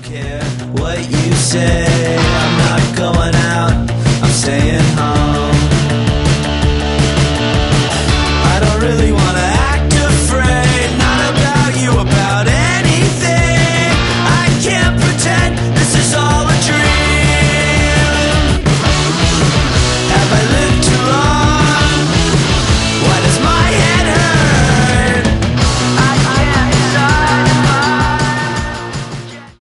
care what you say. I'm not going out, I'm staying home.